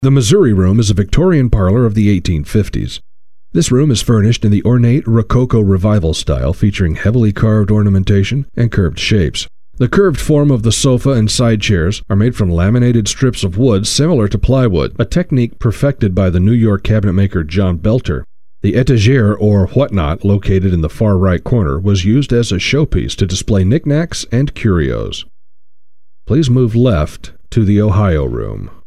The Missouri Room is a Victorian parlor of the 1850s. This room is furnished in the ornate Rococo Revival style, featuring heavily carved ornamentation and curved shapes. The curved form of the sofa and side chairs are made from laminated strips of wood similar to plywood, a technique perfected by the New York cabinetmaker John Belter. The etagere, or whatnot, located in the far right corner, was used as a showpiece to display knickknacks and curios. Please move left to the Ohio Room.